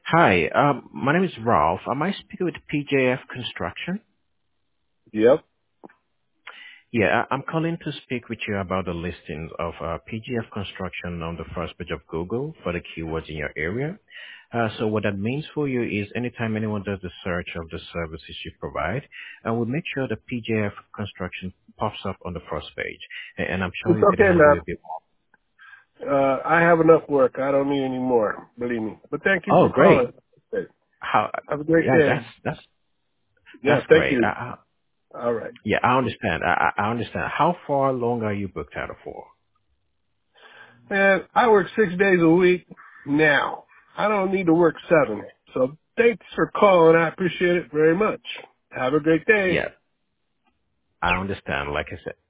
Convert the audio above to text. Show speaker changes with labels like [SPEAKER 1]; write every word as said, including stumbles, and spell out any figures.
[SPEAKER 1] Hi, um, my name is Ralph. Am I speaking with P J F Construction?
[SPEAKER 2] Yep.
[SPEAKER 1] Yeah, I- I'm calling to speak with you about the listings of uh, P J F Construction on the first page of Google for the keywords in your area. Uh, so what that means for you is anytime anyone does the search of the services you provide, uh, we'll make sure the P J F Construction pops up on the first page. And, and I'm sure
[SPEAKER 2] It's
[SPEAKER 1] you can
[SPEAKER 2] okay,
[SPEAKER 1] handle
[SPEAKER 2] man.
[SPEAKER 1] it a bit.
[SPEAKER 2] Uh, I have enough work. I don't need any more. Believe me. But thank you
[SPEAKER 1] Oh,
[SPEAKER 2] for calling.
[SPEAKER 1] great. How?
[SPEAKER 2] Have a great
[SPEAKER 1] Yeah,
[SPEAKER 2] day.
[SPEAKER 1] that's that's
[SPEAKER 2] Yeah,
[SPEAKER 1] that's
[SPEAKER 2] thank
[SPEAKER 1] great.
[SPEAKER 2] you.
[SPEAKER 1] I,
[SPEAKER 2] All right.
[SPEAKER 1] Yeah, I understand. I, I I understand. How far long are you booked out for?
[SPEAKER 2] Man, I work six days a week now. I don't need to work seven. So thanks for calling. I appreciate it very much. Have a great day.
[SPEAKER 1] Yeah, I understand. Like I said,